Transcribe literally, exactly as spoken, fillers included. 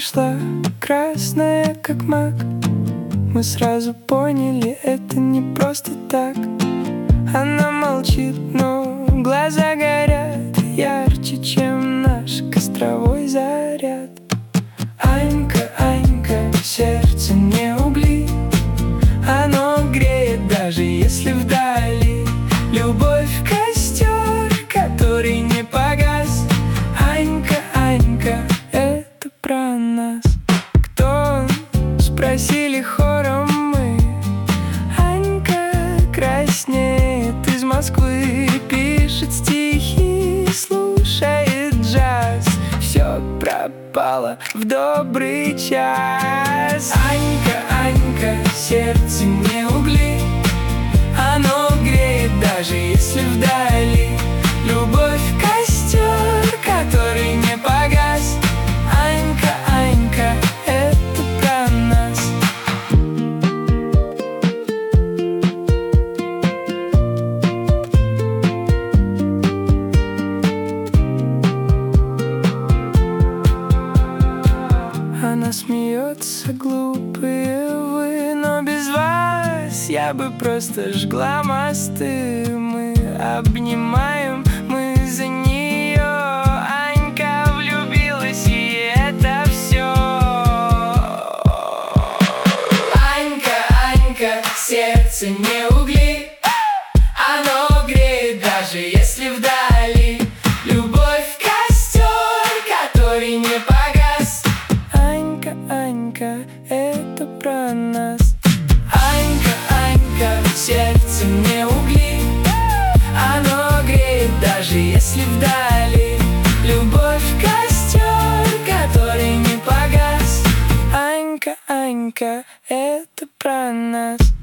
пришла, красная как мак. Мы сразу поняли, это не просто так. Она молчит, но глаза горят ярче, чем наш костровой заряд. Анька, Анька, сердце не угли, оно греет, даже если вдали. Любовь — костер, который не погас. Анька, Анька, это про нас. Кто он? Спросили хором мы. Анька краснеет, из Москвы, пишет стихи, слушает джаз. Все пропало в добрый час. Анька, Анька, сердце не угли, оно греет, даже если вдали. Любовь — костер, который не погас. Анька, Анька, это про нас. Она смеется, глупые вы, но без вас я бы просто жгла мосты. Мы обнимаем, мы за нее. Анька влюбилась, и это все. Анька, Анька, сердце не угли, оно греет, даже если вдали. Любовь — костер, который не погас. Анька, Анька, это про нас. Анька, Анька, сердце не угли, оно греет, даже если вдали. Любовь — костер, который не погас. Анька, Анька, это про нас.